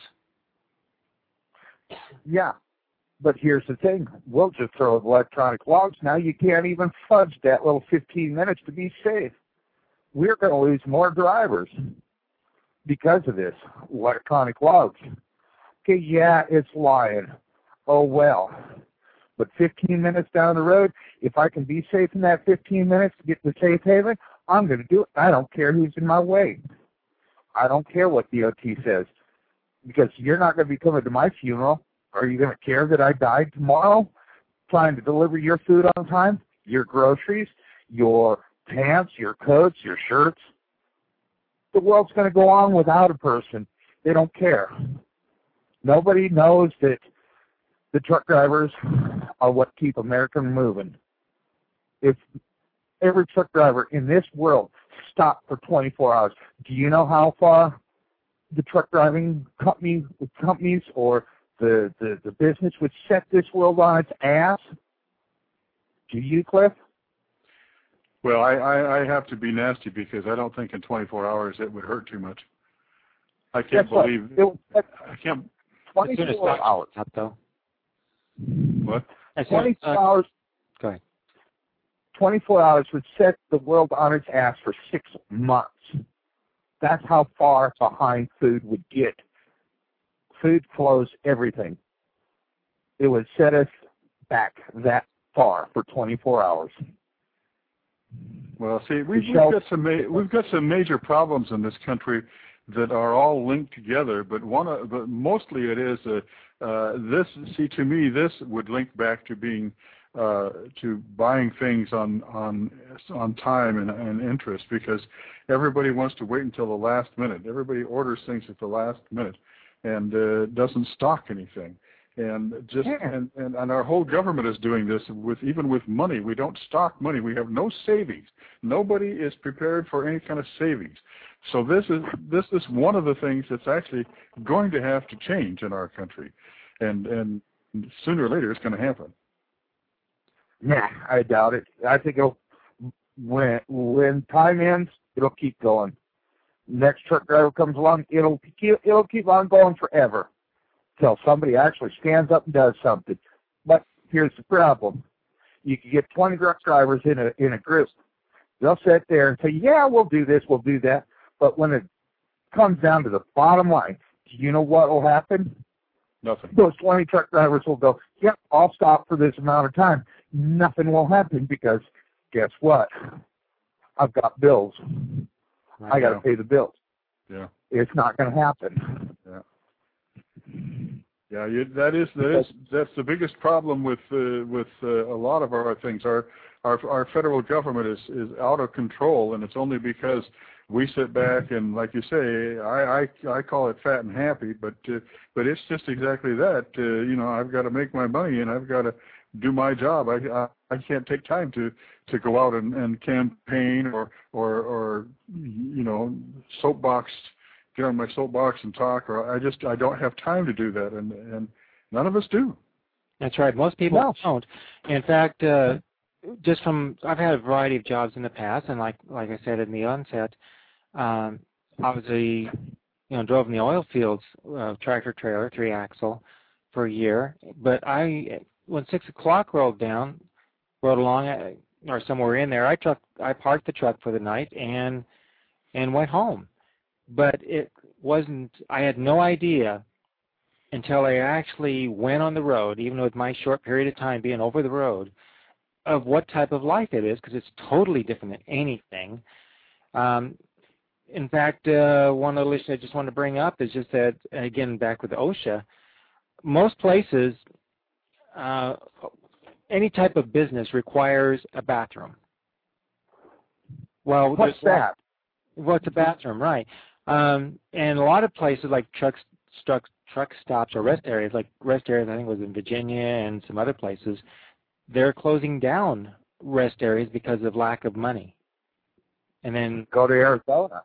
Yeah, but here's the thing. We'll just throw electronic logs. Now you can't even fudge that little fifteen minutes to be safe. We're going to lose more drivers because of this electronic logs. Okay, yeah, it's lying. Oh, well. But fifteen minutes down the road, if I can be safe in that fifteen minutes to get to safe haven, I'm going to do it. I don't care who's in my way. I don't care what D O T says, because you're not going to be coming to my funeral. Are you going to care that I died tomorrow trying to deliver your food on time, your groceries, your pants, your coats, your shirts? The world's going to go on without a person. They don't care. Nobody knows that the truck drivers are what keep America moving. If every truck driver in this world stopped for twenty-four hours, do you know how far the truck driving company, companies or the, the, the business would set this world on its ass? Do you, Cliff? Well, I, I, I have to be nasty because I don't think in twenty-four hours it would hurt too much. I can't Guess believe what? It, I can't. twenty-four hours. Up, though. What? twenty-four uh, hours. Go ahead. twenty-four hours would set the world on its ass for six months. That's how far behind food would get. Food flows everything. It would set us back that far for twenty-four hours. Well, see, we've, we've got some ma- we've got some major problems in this country that are all linked together. But one, of, but mostly it is a, uh, this. See, to me, this would link back to being uh, to buying things on on on time and, and interest, because everybody wants to wait until the last minute. Everybody orders things at the last minute and uh, doesn't stock anything. And just yeah. and, and, and our whole government is doing this with even with money. We don't stock money. We have no savings. Nobody is prepared for any kind of savings. So this is this is one of the things that's actually going to have to change in our country, and and sooner or later it's going to happen. Nah, I doubt it. I think it'll when when time ends, it'll keep going. Next truck driver comes along, it'll keep, it'll keep on going forever till somebody actually stands up and does something. But here's the problem: you can get twenty truck drivers in a in a group. They'll sit there and say, yeah, we'll do this, we'll do that. But when it comes down to the bottom line, do you know what will happen? Nothing. Those twenty truck drivers will go, yep, I'll stop for this amount of time. Nothing will happen because guess what? I've got bills. I got to pay the bills. Yeah. It's not going to happen. Yeah. Yeah, you, that is that is that's the biggest problem with uh, with uh, a lot of our things. Our our our federal government is is out of control, and it's only because we sit back and, like you say, I I, I call it fat and happy, but uh, but it's just exactly that. Uh, you know, I've got to make my money, and I've got to do my job. I I, I can't take time to, to go out and, and campaign or or or you know soapbox. Get on my soapbox and talk, or I just I don't have time to do that, and and none of us do. That's right. Most people no. don't. In fact, uh, just from I've had a variety of jobs in the past, and like like I said in the onset, um, I was a you know drove in the oil fields, uh, tractor trailer, three axle, for a year. But I when six o'clock rolled down, rolled along, or somewhere in there, I truck I parked the truck for the night and and went home. But it wasn't, I had no idea until I actually went on the road, even with my short period of time being over the road, of what type of life it is, because it's totally different than anything. Um, in fact, uh, one of the lists I just wanted to bring up is just that, again, back with OSHA, most places, uh, any type of business requires a bathroom. Well, what's that? What's a bathroom, right? Um, and a lot of places like truck, truck, truck stops or rest areas, like rest areas I think was in Virginia and some other places, they're closing down rest areas because of lack of money. And then go to Arizona.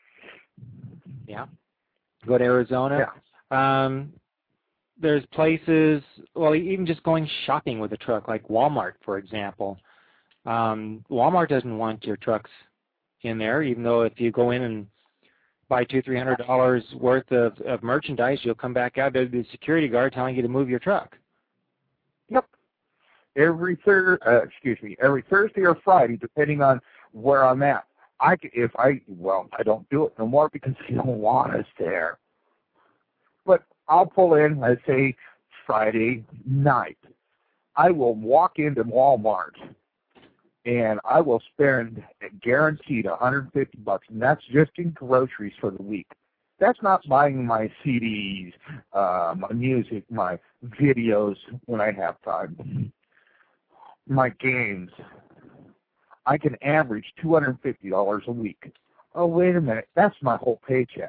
Yeah, go to Arizona. Yeah. Um, there's places, well, even just going shopping with a truck, like Walmart, for example. Um, Walmart doesn't want your trucks in there, even though if you go in and buy two, three hundred dollars worth of, of merchandise, you'll come back out. There'll be a security guard telling you to move your truck. Yep. Every third, uh, excuse me, every Thursday or Friday, depending on where I'm at. I if I well, I don't do it no more because they don't want us there. But I'll pull in, let's say Friday night. I will walk into Walmart. And I will spend guaranteed one hundred fifty bucks, and that's just in groceries for the week. That's not buying my C Ds, uh, my music, my videos when I have time, my games. I can average two hundred fifty dollars a week. Oh, wait a minute, that's my whole paycheck.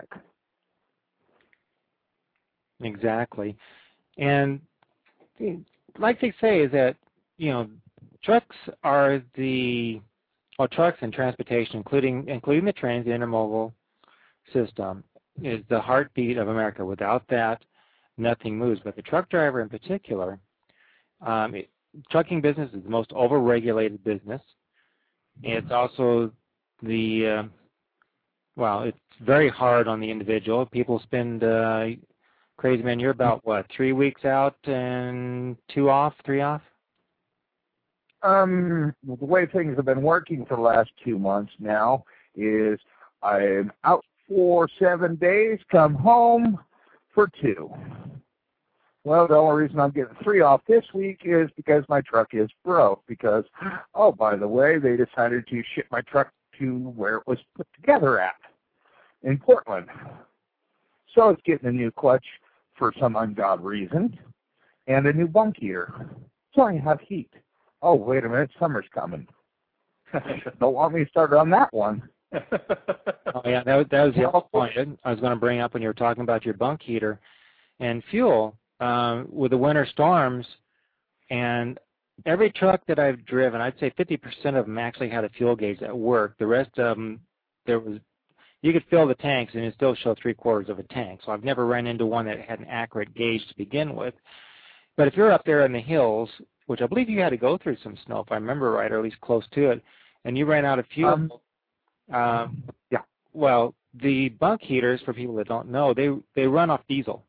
Exactly. And like they say is that, you know, trucks are the, well, trucks and transportation, including including the trains, the intermodal system, is the heartbeat of America. Without that, nothing moves. But the truck driver in particular, um, it, trucking business is the most overregulated business. It's also the, uh, well, it's very hard on the individual. People spend, uh, crazy man, you're about, what, three weeks out and two off, three off? Um, the way things have been working for the last two months now is I'm out for seven days, come home for two. Well, the only reason I'm getting three off this week is because my truck is broke. Because, oh, by the way, they decided to ship my truck to where it was put together at, in Portland. So it's getting a new clutch for some ungodly reason, and a new bunk heater. So I have heat. Oh, wait a minute, summer's coming. Don't want me to start on that one. Oh, yeah, that was, that was the other point I was going to bring up when you were talking about your bunk heater and fuel. Uh, with the winter storms, and every truck that I've driven, I'd say fifty percent of them actually had a fuel gauge that worked. The rest of them, there was, you could fill the tanks and it still show three quarters of a tank. So I've never run into one that had an accurate gauge to begin with. But if you're up there in the hills, which I believe you had to go through some snow, if I remember right, or at least close to it, and you ran out of fuel, Um, um, yeah. Well, the bunk heaters, for people that don't know, they they run off diesel.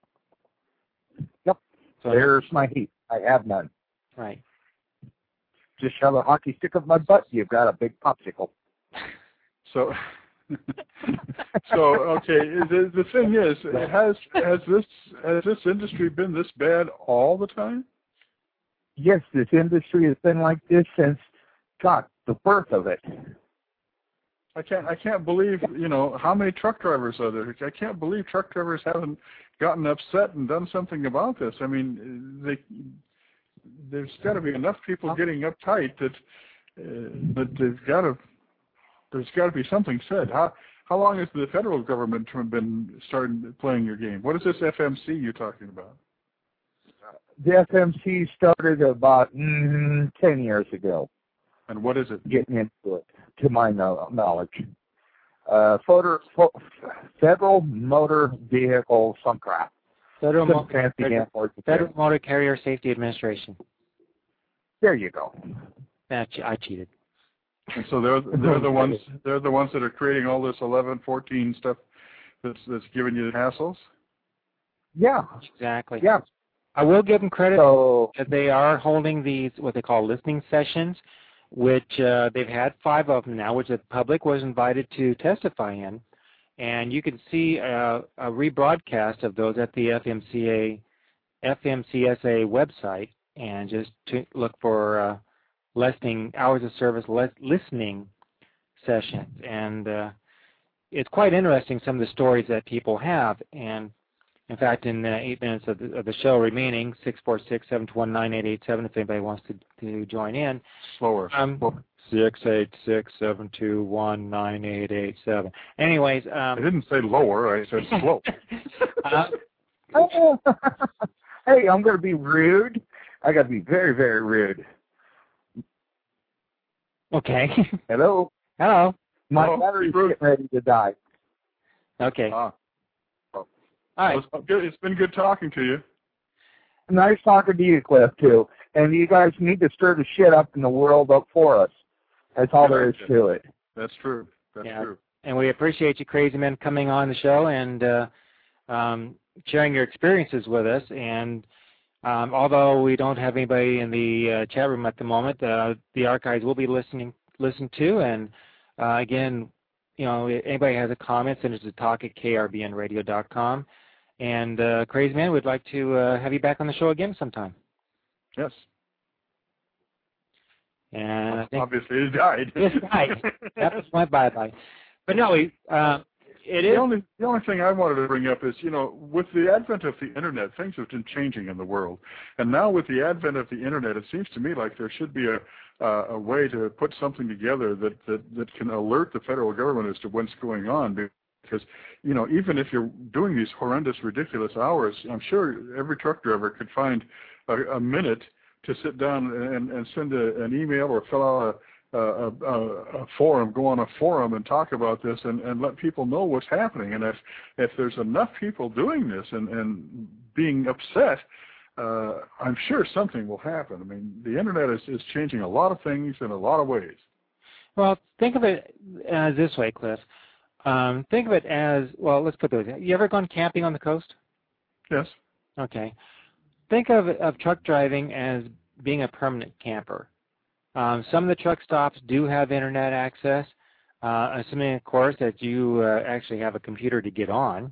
Yep. So there's my heat. I have none. Right. just shove a hockey stick up my butt, you've got a big popsicle. So, so okay. The, the thing is, has has this has this industry been this bad all the time? Yes, this industry has been like this since, God, the birth of it. I can't I can't believe, you know, how many truck drivers are there? I can't believe truck drivers haven't gotten upset and done something about this. I mean, they, there's got to be enough people getting uptight that uh, that they've got to. There's got to be something said. How how long has the federal government been starting playing your game? What is this F M C you're talking about? The F M C started about mm, ten years ago. And what is it? Getting into it, to my knowledge. Uh, Federal, Federal Motor Vehicle, some crap. Federal, Mo- fancy Federal, Federal Motor Carrier Safety Administration. There you go. That I cheated. And so they're they're the ones they're the ones that are creating all this eleven, fourteen stuff that's that's giving you the hassles. Yeah. Exactly. Yeah. I will give them credit so, that they are holding these what they call listening sessions, which uh, they've had five of them now, which the public was invited to testify in, and you can see a, a rebroadcast of those at the F M C A F M C S A website, and just to look for uh, listening hours of service le- listening sessions, and uh, it's quite interesting some of the stories that people have. And in fact, in the eight minutes of the, of the show remaining, six four six, seven two one, nine eight eight seven, if anybody wants to, to join in. Slower. Um, six eight six, seven two one, nine eight eight seven. Anyways. Um, I didn't say lower, I said slow. uh, hey, I'm going to be rude. I got to be very, very rude. Okay. Hello? Hello. My Hello. battery's getting ready to die. Okay. Ah. All right. Well, it's, good. It's been good talking to you. Nice talking to you, Cliff, too. And you guys need to stir the shit up in the world up for us. That's all there is to it. That's true. That's yeah. true. And we appreciate you crazy men coming on the show and uh, um, sharing your experiences with us. And um, although we don't have anybody in the uh, chat room at the moment, uh, the archives will be listening listened to. And uh, again, you know, if anybody has a comment, send it to talk at k r b n radio dot com. And uh, Crazy Man, we'd like to uh, have you back on the show again sometime. Yes. And I think obviously it died. It died. That was my bye-bye. But no, we, uh, it the is. Only, the only thing I wanted to bring up is, you know, with the advent of the Internet, things have been changing in the world. And now with the advent of the Internet, it seems to me like there should be a uh, a way to put something together that, that, that can alert the federal government as to what's going on. Because, you know, even if you're doing these horrendous, ridiculous hours, I'm sure every truck driver could find a, a minute to sit down and, and send a, an email or fill out a, a, a, a forum, go on a forum and talk about this and, and let people know what's happening. And if, if there's enough people doing this and, and being upset, uh, I'm sure something will happen. I mean, the Internet is, is changing a lot of things in a lot of ways. Well, think of it as this way, Cliff. Um, think of it as, well, let's put it this way. You ever gone camping on the coast? Yes. Okay. Think of, of truck driving as being a permanent camper. Um, some of the truck stops do have Internet access, uh, assuming, of course, that you uh, actually have a computer to get on.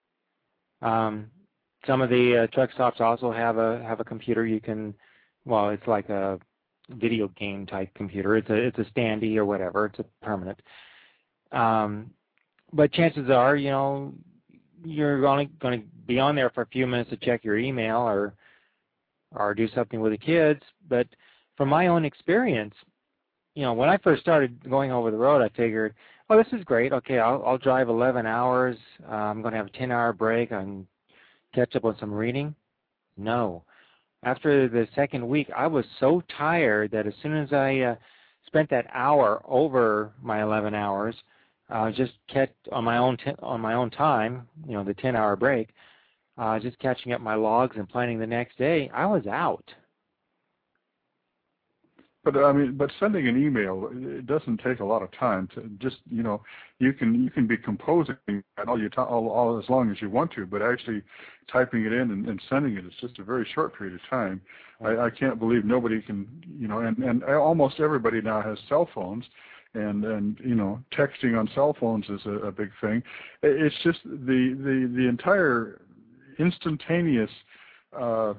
Um, some of the uh, truck stops also have a have a computer you can, well, it's like a video game type computer. It's a it's a standee or whatever. It's a permanent. Um, but chances are, you know, you're only going to be on there for a few minutes to check your email or or do something with the kids. But from my own experience, you know, when I first started going over the road, I figured, oh, this is great. Okay, I'll, I'll drive eleven hours. Uh, I'm going to have a ten-hour break. I can catch up on some reading. No. After the second week, I was so tired that as soon as I uh, spent that hour over my eleven hours, uh, just kept on my own t- on my own time, you know, the ten-hour break, uh, just catching up my logs and planning the next day, I was out. But I mean, but sending an email, it doesn't take a lot of time to just, you know, you can you can be composing all you all, all as long as you want to, but actually typing it in and, and sending it is just a very short period of time. I, I can't believe nobody can, you know, and, and almost everybody now has cell phones, and and you know, texting on cell phones is a, a big thing. It's just the the the entire instantaneous uh,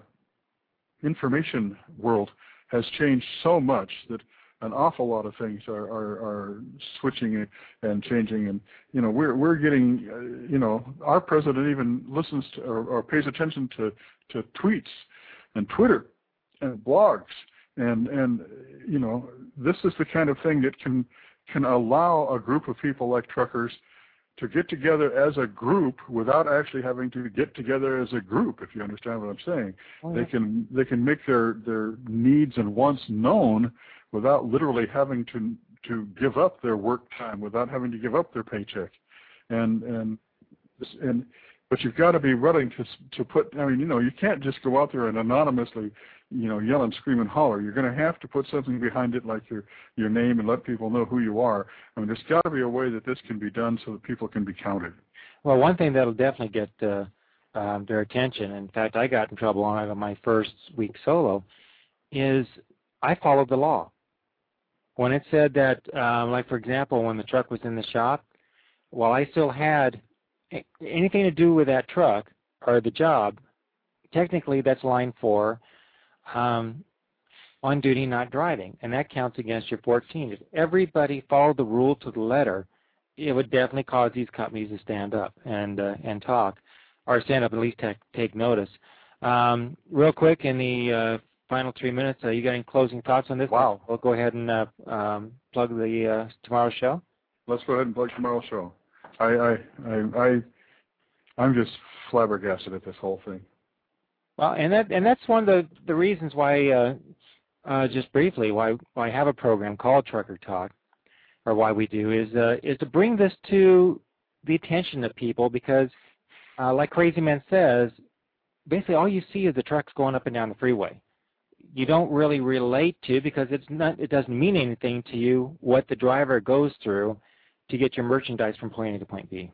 information world has changed so much that an awful lot of things are, are, are switching and changing. And, you know, we're, we're getting, uh, you know, our president even listens to or, or pays attention to, to tweets and Twitter and blogs. And, and, you know, this is the kind of thing that can, can allow a group of people like truckers to get together as a group without actually having to get together as a group, if you understand what I'm saying. Oh, yeah. They can they can make their, their needs and wants known without literally having to to give up their work time, without having to give up their paycheck. And and and but you've got to be willing to to put, I mean, you know, you can't just go out there and anonymously, you know, yell and scream and holler. You're going to have to put something behind it, like your your name, and let people know who you are. I mean, there's got to be a way that this can be done so that people can be counted. Well, one thing that'll definitely get uh, um, their attention, in fact, I got in trouble on my first week solo, is I followed the law. When it said that, um, like, for example, when the truck was in the shop, while I still had anything to do with that truck or the job, technically that's line four, um, on duty, not driving, and that counts against your fourteen. If everybody followed the rule to the letter, it would definitely cause these companies to stand up and uh, and talk, or stand up at least take, take notice. Um, real quick, in the uh, final three minutes, uh, you got any closing thoughts on this? Wow. We'll go ahead and uh, um, plug the uh, tomorrow's show. Let's go ahead and plug tomorrow's show. I, I, I, I, I'm just flabbergasted at this whole thing. Well, and that and that's one of the, the reasons why, uh, uh, just briefly, why why I have a program called Trucker Talk, or why we do, is uh, is to bring this to the attention of people, because, uh, like Crazy Man says, basically all you see is the trucks going up and down the freeway. You don't really relate to, because it's not, it doesn't mean anything to you what the driver goes through to get your merchandise from point A to point B.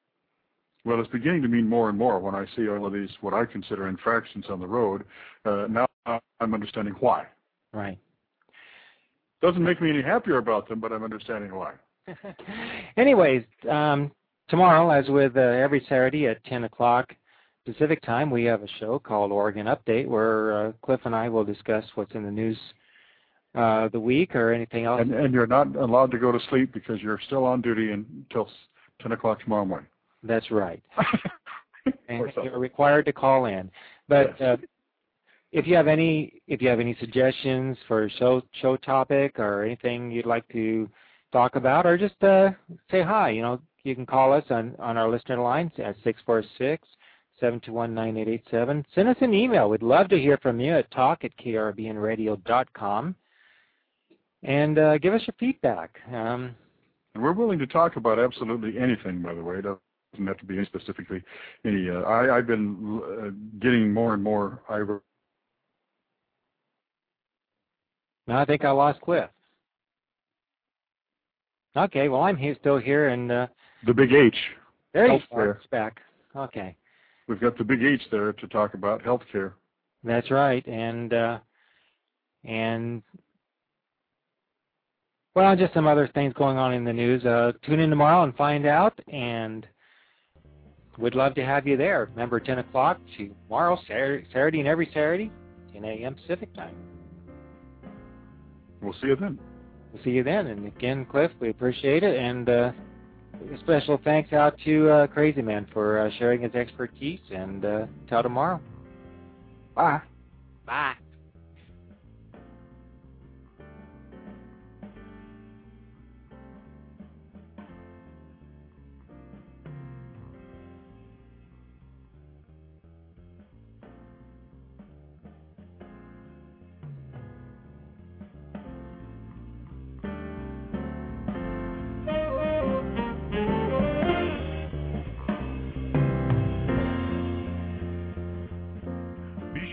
Well, it's beginning to mean more and more when I see all of these, what I consider infractions on the road. Uh, now I'm understanding why. Right. Doesn't make me any happier about them, but I'm understanding why. Anyways, um, tomorrow, as with uh, every Saturday at ten o'clock Pacific time, we have a show called Oregon Update, where uh, Cliff and I will discuss what's in the news uh, the week or anything else. And, and you're not allowed to go to sleep because you're still on duty until ten o'clock tomorrow morning. That's right. And you're required to call in. But uh, if you have any if you have any suggestions for show show topic or anything you'd like to talk about, or just uh, say hi, you know, you can call us on, on our listener lines at six four six, seven two one, nine eight eight seven. Send us an email. We'd love to hear from you at talk at k r b n radio dot com. And uh, give us your feedback. Um, and we're willing to talk about absolutely anything, by the way. It doesn't have to be specifically any. Uh, I, I've been uh, getting more and more. I, no, I think I lost Cliff. Okay, well, I'm here, still here. and uh, The big H. There you are. It's back. Okay. We've got the big H there to talk about, healthcare. That's right. And, uh, and well, just some other things going on in the news. Uh, tune in tomorrow and find out, and we'd love to have you there. Remember, ten o'clock tomorrow, Saturday, Saturday and every Saturday, ten a m Pacific time. We'll see you then. We'll see you then. And again, Cliff, we appreciate it. And uh, a special thanks out to uh, Crazy Man for uh, sharing his expertise. And uh, till tomorrow. Bye. Bye.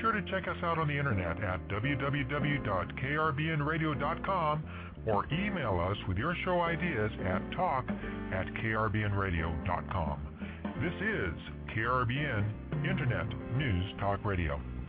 sure to check us out on the internet at w w w dot k r b n radio dot com or email us with your show ideas at talk at k r b n radio dot com. This is K R B N Internet News Talk Radio.